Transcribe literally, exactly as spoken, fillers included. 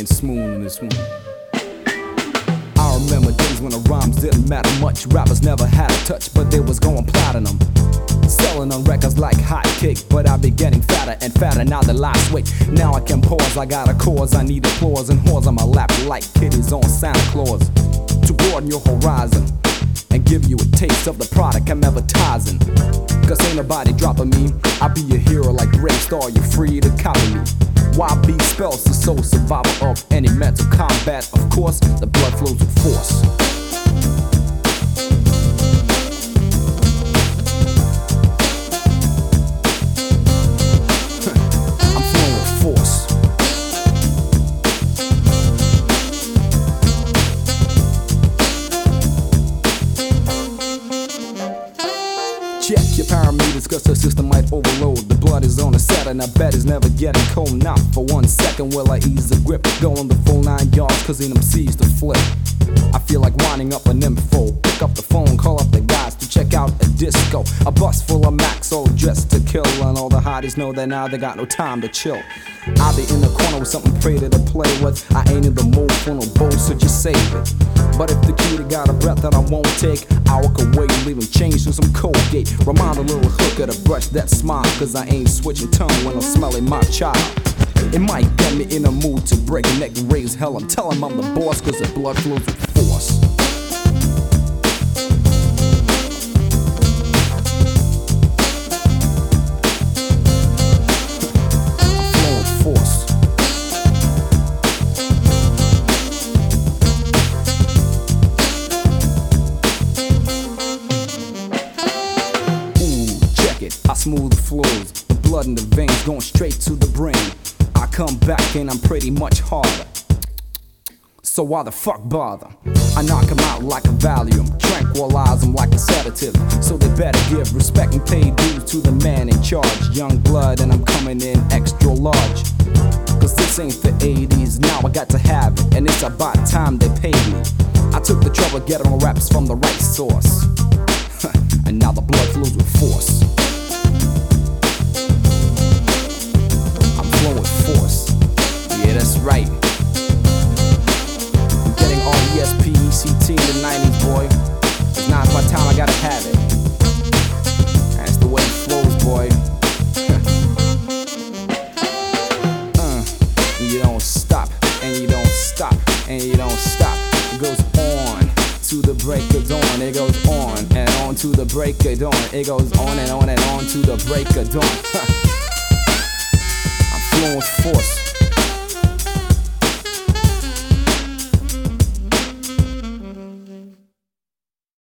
smooth in this one. I remember days when the rhymes didn't matter much. Rappers never had a touch, but they was going platinum. Selling on records like hot cake, but I be getting fatter and fatter. Now the last weight, now I can pause. I got a cause, I need applause and whores on my lap like kitties on Santa Claus. To broaden your horizon and give you a taste of the product I'm advertising. Cause ain't nobody dropping me. I be a hero like Brave Star, you're free to copy me. Y B spells the soul survival of any mental combat. Of course, the blood flows with force. I'm flowing with force. Check your parameters, cause the system might overload. The blood is on the set and I bet it's never getting cold. Not for one second will I ease the grip. Go on the full nine yards, cause in them seas to flip. I feel like winding up an info. Pick up the phone, call up the guys to check out a disco. A bus full of Macs all dressed to kill. And all the hotties know that now they got no time to chill. I'll be in the corner with something pretty to play with. I ain't in the mood for no bowl, so just save it. But if the cutie got a breath that I won't take, I walk away, leaving change to some Colgate. Remind a little hooker to brush that smile, cause I ain't switching tongue when I'm smelling my child. It might get me in a mood to break a neck and raise hell. I'm telling I'm the boss, cause the blood flows with force. I'm flowing with force. I smooth the flows, the blood in the veins going straight to the brain. I come back and I'm pretty much harder. So why the fuck bother? I knock them out like a Valium, tranquilize them like a sedative. So they better give respect and pay dues to the man in charge. Young blood and I'm coming in extra large. Cause this ain't for eighties, now I got to have it. And it's about time they pay me. I took the trouble getting my raps from the right source. And now the blood flows with force. Force. Yeah, that's right. I'm getting all E S P, E C T in the nineties, boy. It's not my time, I gotta have it. That's the way it flows, boy. uh, and you don't stop, and you don't stop, and you don't stop. It goes on to the break of dawn. It goes on and on to the break of dawn. It goes on and on and on to the break of dawn. Flowing with force.